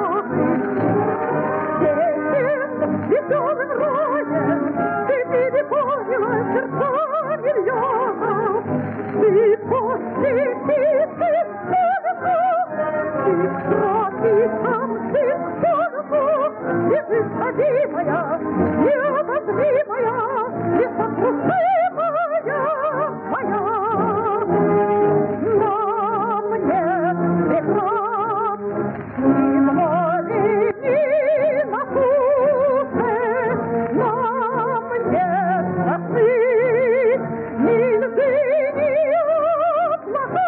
Веселым роем ты переполнила сердца миллионов. Ты посетитель сцену, ты тропиком, ты сцену, лежишь родимая, необозримая, несокрушимая моя. На мне прекрас, и море не на суше, на мне страшны ни льды, ни облака.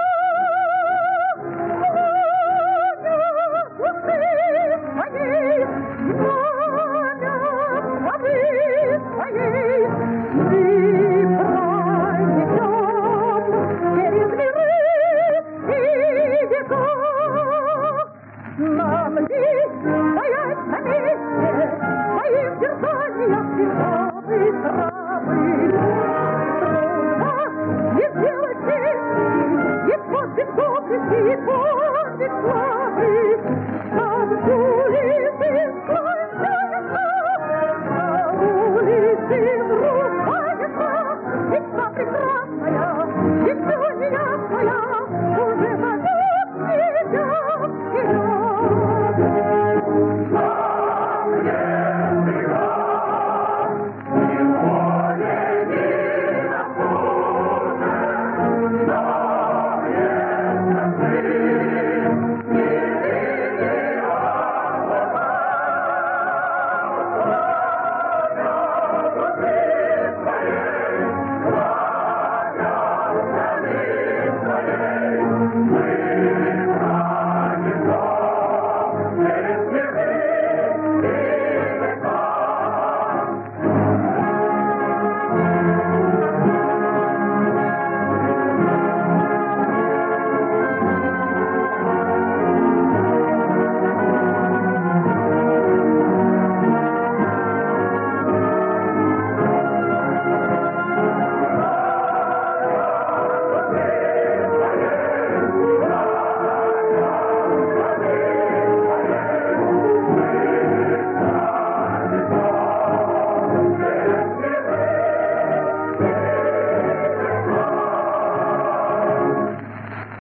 Нам здесь стоять на месте, своим дерзанием и славы. Трудно не сделать чести, и подвиг доблести, и подвиг славы. Там улицы склоняются, на улице врубается, мечта прекрасная, еще неясная, уже зовет тебя вперед.